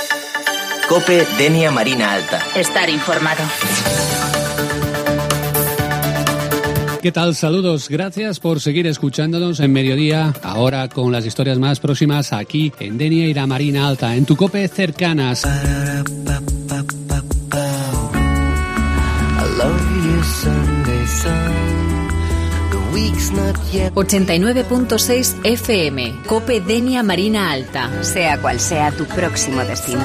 COPE Denia Marina Alta. Estar informado. ¿Qué tal? Saludos. Gracias por seguir escuchándonos en Mediodía. Ahora con las historias más próximas aquí en Denia y la Marina Alta, en tu COPE cercanas. 89.6 FM, COPE Denia Marina Alta. Sea cual sea tu próximo destino.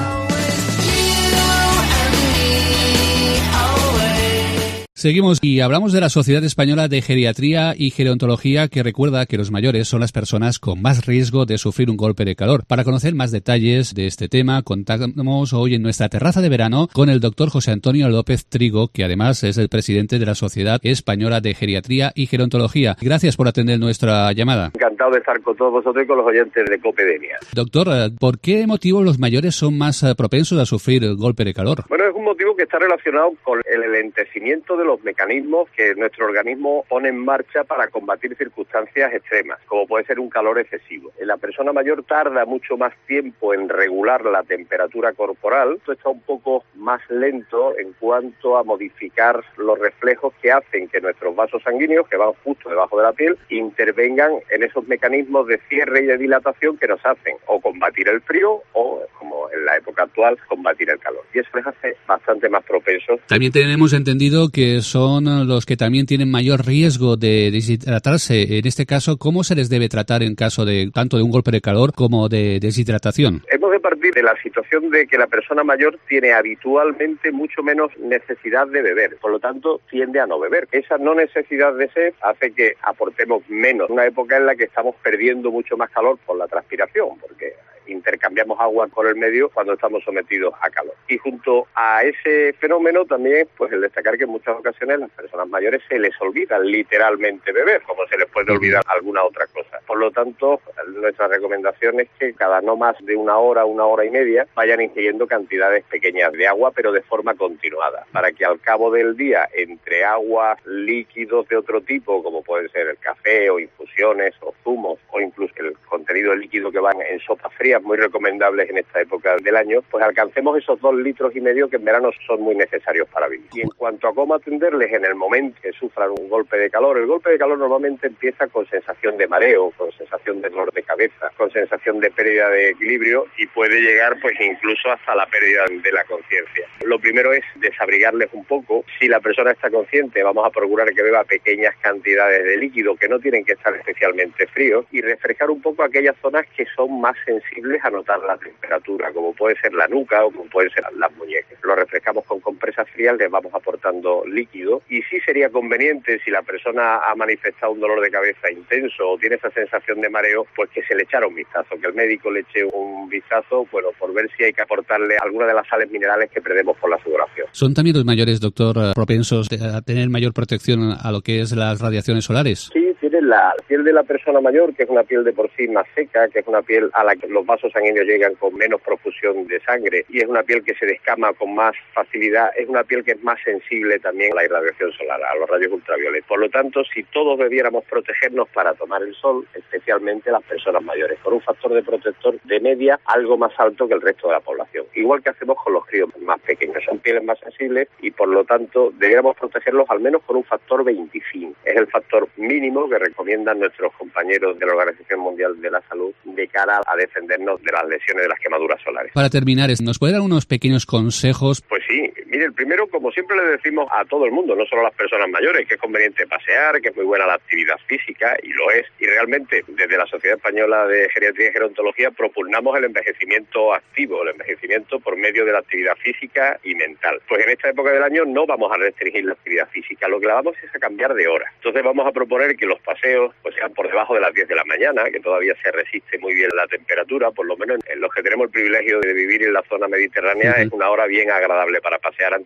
Seguimos y hablamos de la Sociedad Española de Geriatría y Gerontología, que recuerda que los mayores son las personas con más riesgo de sufrir un golpe de calor. Para conocer más detalles de este tema, contamos hoy en nuestra terraza de verano con el doctor José Antonio López Trigo, que además es el presidente de la Sociedad Española de Geriatría y Gerontología. Gracias por atender nuestra llamada. Encantado de estar con todos vosotros y con los oyentes de COPE Denia. Doctor, ¿por qué motivo los mayores son más propensos a sufrir el golpe de calor? Bueno, es un motivo que está relacionado con el enlentecimiento de los mecanismos que nuestro organismo pone en marcha para combatir circunstancias extremas, como puede ser un calor excesivo. La persona mayor tarda mucho más tiempo en regular la temperatura corporal. Esto está un poco más lento en cuanto a modificar los reflejos que hacen que nuestros vasos sanguíneos, que van justo debajo de la piel, intervengan en esos mecanismos de cierre y de dilatación que nos hacen o combatir el frío o, como en la época actual, combatir el calor. Y eso les hace bastante más propensos. También tenemos entendido que son los que también tienen mayor riesgo de deshidratarse. En este caso, ¿cómo se les debe tratar en caso de tanto de un golpe de calor como de deshidratación? Hemos de partir de la situación de que la persona mayor tiene habitualmente mucho menos necesidad de beber, por lo tanto tiende a no beber. Esa no necesidad de sed hace que aportemos menos. Una época en la que estamos perdiendo mucho más calor por la transpiración, porque intercambiamos agua con el medio cuando estamos sometidos a calor. Y junto a ese fenómeno también, pues el destacar que en muchas ocasiones las personas mayores se les olvida literalmente beber, como se les puede olvidar alguna otra cosa. Por lo tanto, nuestra recomendación es que cada no más de una hora y media, vayan ingiriendo cantidades pequeñas de agua, pero de forma continuada, para que al cabo del día, entre aguas, líquidos de otro tipo, como pueden ser el café o infusiones o zumos, o incluso el contenido líquido que van en sopas frías, muy recomendables en esta época del año, pues alcancemos esos 2,5 litros que en verano son muy necesarios para vivir. Y en cuanto a cómo atenderles en el momento que sufran un golpe de calor, el golpe de calor normalmente empieza con sensación de mareo, con sensación de dolor de cabeza, con sensación de pérdida de equilibrio y puede llegar pues incluso hasta la pérdida de la conciencia. Lo primero es desabrigarles un poco. Si la persona está consciente, vamos a procurar que beba pequeñas cantidades de líquido que no tienen que estar especialmente fríos y refrescar un poco aquellas zonas que son más sensibles a notar la temperatura, como puede ser la nuca o como pueden ser las muñecas. Lo refrescamos con compresas frías, les vamos aportando líquido y sí sería conveniente, si la persona ha manifestado un dolor de cabeza intenso o tiene esa sensación de mareo, pues que se le echara un vistazo, que el médico le eche un vistazo, bueno, por ver si hay que aportarle alguna de las sales minerales que perdemos por la sudoración. ¿Son también los mayores, doctor, propensos a tener mayor protección a lo que es las radiaciones solares? Sí, tiene la piel de la persona mayor, que es una piel de por sí más seca, que es una piel a la que los vasos sanguíneos llegan con menos profusión de sangre y es una piel que se descama con más facilidad, es una piel que es más sensible también a la irradiación solar, a los rayos ultravioletas. Por lo tanto, si todos debiéramos protegernos para tomar el sol, especialmente las personas mayores, con un factor de protector de media algo más alto que el resto de la población. Igual que hacemos con los críos más pequeños, son pieles más sensibles y por lo tanto debiéramos protegerlos al menos con un factor 25. Es el factor mínimo que recomiendan nuestros compañeros de la Organización Mundial de la Salud de cara a defendernos de las lesiones de las quemaduras solares. Para terminar, ¿nos puede dar unos pequeños consejos? Pues sí, mire, el primero, como siempre le decimos a todo el mundo, no solo a las personas mayores, que es conveniente pasear, que es muy buena la actividad física, y lo es. Y realmente, desde la Sociedad Española de Geriatría y Gerontología, propugnamos el envejecimiento activo, el envejecimiento por medio de la actividad física y mental. Pues en esta época del año no vamos a restringir la actividad física, lo que la vamos es a cambiar de hora. Entonces vamos a proponer que los paseos pues sean por debajo de las 10 de la mañana, que todavía se resiste muy bien la temperatura, por lo menos en los que tenemos el privilegio de vivir en la zona mediterránea, es una hora bien agradable para pasear. Antes de las 10 de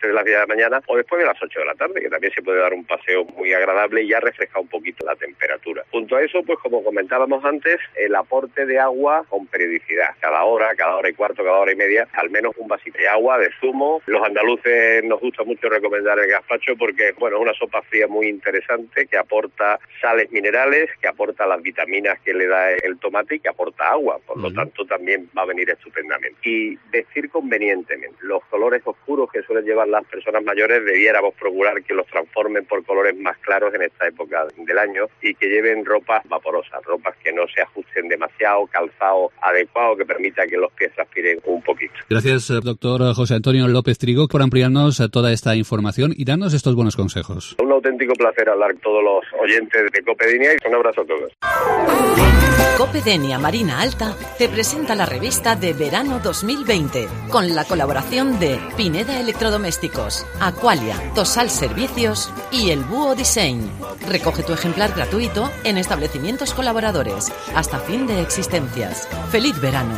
la mañana o después de las 8 de la tarde, que también se puede dar un paseo muy agradable y ya refresca un poquito la temperatura. Junto a eso, pues como comentábamos antes, el aporte de agua con periodicidad. Cada hora y cuarto, cada hora y media, al menos un vasito de agua, de zumo. Los andaluces nos gusta mucho recomendar el gazpacho porque, bueno, es una sopa fría muy interesante que aporta sales minerales, que aporta las vitaminas que le da el tomate y que aporta agua. Por lo tanto, también va a venir estupendamente. Y vestir convenientemente. Los colores oscuros que suelen llevar las personas mayores debiéramos procurar que los transformen por colores más claros en esta época del año y que lleven ropas vaporosas, ropas que no se ajusten demasiado, calzado adecuado que permita que los pies transpiren un poquito. Gracias, doctor José Antonio López Trigo, por ampliarnos toda esta información y darnos estos buenos consejos. Un auténtico placer hablar con todos los oyentes de COPE Denia y un abrazo a todos. COPE Denia Marina Alta te presenta la revista de verano 2020 con la colaboración de Pineda Electrodomésticos, Aqualia, Tosal Servicios y El Búho Design. Recoge tu ejemplar gratuito en establecimientos colaboradores hasta fin de existencias. ¡Feliz verano!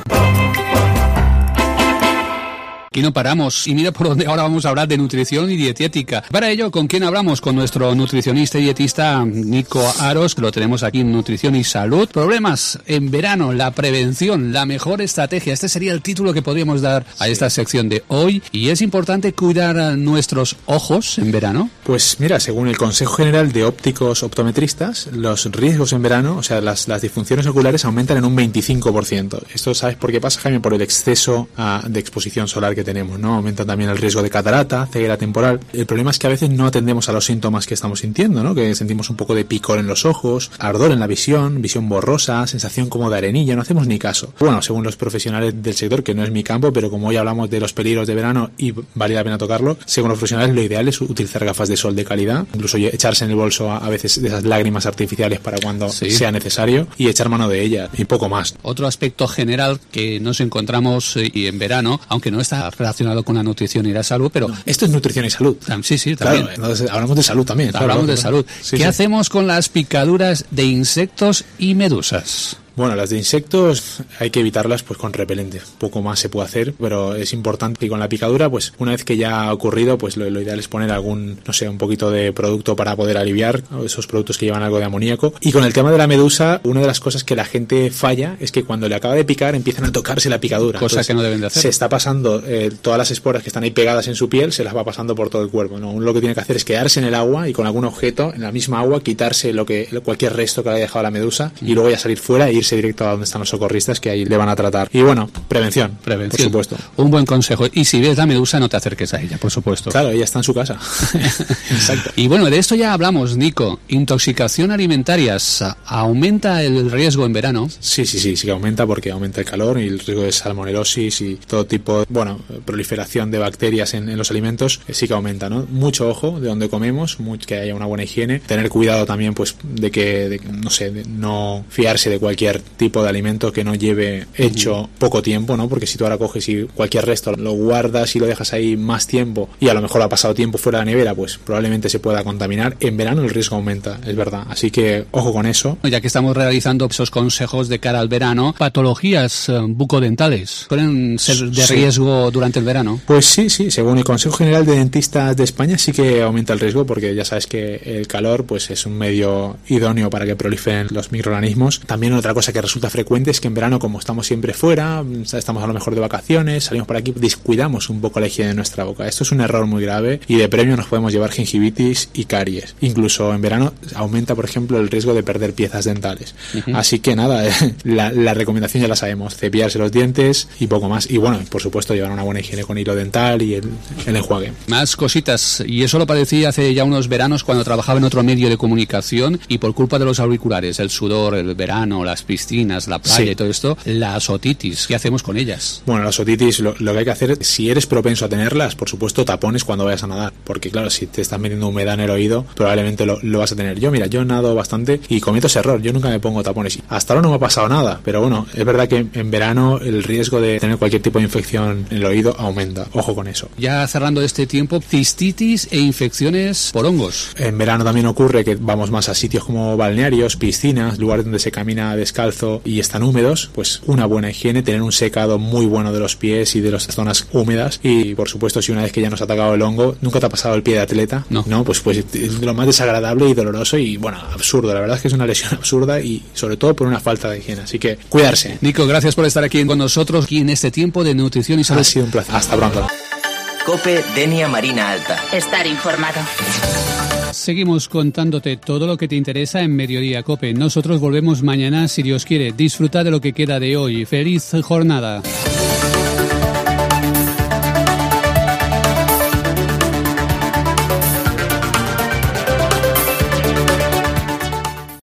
Y no paramos. Y mira por dónde ahora vamos a hablar de nutrición y dietética. Para ello, ¿con quién hablamos? Con nuestro nutricionista y dietista Nico Aros, que lo tenemos aquí en Nutrición y Salud. Problemas en verano, la prevención, la mejor estrategia. Este sería el título que podríamos dar a esta sección de hoy. ¿Y es importante cuidar nuestros ojos en verano? Pues mira, según el Consejo General de Ópticos Optometristas, los riesgos en verano, o sea, las disfunciones oculares aumentan en un 25%. Esto, ¿sabes por qué pasa, Jaime? Por el exceso de exposición solar que tenemos, ¿no? Aumenta también el riesgo de catarata, ceguera temporal. El problema es que a veces no atendemos a los síntomas que estamos sintiendo, ¿no? Que sentimos un poco de picor en los ojos, ardor en la visión borrosa, sensación como de arenilla, no hacemos ni caso. Bueno, según los profesionales del sector, que no es mi campo, pero como hoy hablamos de los peligros de verano y vale la pena tocarlo, según los profesionales lo ideal es utilizar gafas de sol de calidad, incluso echarse en el bolso a veces de esas lágrimas artificiales para cuando sea necesario y echar mano de ellas y poco más. Otro aspecto general que nos encontramos y en verano, aunque no está relacionado con la nutrición y la salud, pero... No, esto es nutrición y salud. Sí, también. Claro, entonces hablamos de salud también. Hablamos de salud. Sí, ¿Qué hacemos con las picaduras de insectos y medusas? Bueno, las de insectos hay que evitarlas pues con repelente. Poco más se puede hacer, pero es importante que con la picadura, pues una vez que ya ha ocurrido, pues lo ideal es poner algún, no sé, un poquito de producto para poder aliviar, esos productos que llevan algo de amoníaco. Y con el tema de la medusa, una de las cosas que la gente falla es que cuando le acaba de picar empiezan a tocarse la picadura. Cosa que no deben de hacer. Se está pasando todas las esporas que están ahí pegadas en su piel, se las va pasando por todo el cuerpo, ¿no? Uno lo que tiene que hacer es quedarse en el agua y con algún objeto en la misma agua quitarse cualquier resto que le haya dejado la medusa y luego ya salir fuera e irse directo a donde están los socorristas, que ahí le van a tratar. Y bueno, prevención, por supuesto. Un buen consejo. Y si ves la medusa, no te acerques a ella, por supuesto. Claro, ella está en su casa. Exacto. Y bueno, de esto ya hablamos, Nico. Intoxicación alimentaria. ¿Aumenta el riesgo en verano? Sí que aumenta, porque aumenta el calor y el riesgo de salmonelosis y todo tipo, proliferación de bacterias en los alimentos, sí que aumenta, ¿no? Mucho ojo de donde comemos, que haya una buena higiene. Tener cuidado también, pues, de no fiarse de cualquier tipo de alimento que no lleve hecho poco tiempo, ¿no? Porque si tú ahora coges y cualquier resto lo guardas y lo dejas ahí más tiempo y a lo mejor ha pasado tiempo fuera de la nevera, pues probablemente se pueda contaminar. En verano el riesgo aumenta, es verdad. Así que ojo con eso. Ya que estamos realizando esos consejos de cara al verano, patologías bucodentales pueden ser de riesgo durante el verano. Pues sí, según el Consejo General de Dentistas de España sí que aumenta el riesgo, porque ya sabes que el calor pues es un medio idóneo para que proliferen los microorganismos. También otra cosa que resulta frecuente es que en verano, como estamos siempre fuera, estamos a lo mejor de vacaciones, salimos por aquí, descuidamos un poco la higiene de nuestra boca. Esto es un error muy grave y de premio nos podemos llevar gingivitis y caries. Incluso en verano aumenta, por ejemplo, el riesgo de perder piezas dentales. Así que nada, la recomendación ya la sabemos: cepillarse los dientes y poco más. Y bueno, por supuesto, llevar una buena higiene con hilo dental y el enjuague. Más cositas, y eso lo padecí hace ya unos veranos cuando trabajaba en otro medio de comunicación, y por culpa de los auriculares, el sudor, el verano, las piscinas, la playa y todo esto, las otitis, ¿qué hacemos con ellas? Bueno, las otitis, lo que hay que hacer, si eres propenso a tenerlas, por supuesto, tapones cuando vayas a nadar, porque claro, si te estás metiendo humedad en el oído, probablemente lo vas a tener. Yo nado bastante y cometo ese error, yo nunca me pongo tapones. Hasta ahora no me ha pasado nada, pero bueno, es verdad que en verano el riesgo de tener cualquier tipo de infección en el oído aumenta. Ojo con eso. Ya cerrando este tiempo, cistitis e infecciones por hongos. En verano también ocurre que vamos más a sitios como balnearios, piscinas, lugares donde se camina descalzo descalzo y están húmedos, pues una buena higiene, tener un secado muy bueno de los pies y de las zonas húmedas. Y por supuesto, si una vez que ya nos ha atacado el hongo, ¿nunca te ha pasado el pie de atleta? No. Pues es lo más desagradable y doloroso y bueno, absurdo. La verdad es que es una lesión absurda y sobre todo por una falta de higiene. Así que cuidarse. Nico, gracias por estar aquí con nosotros aquí en este tiempo de nutrición y salud. Ha sido un placer. Hasta pronto. COPE Denia Marina Alta. Estar informado. Seguimos contándote todo lo que te interesa en Mediodía COPE. Nosotros volvemos mañana si Dios quiere. Disfruta de lo que queda de hoy. ¡Feliz jornada!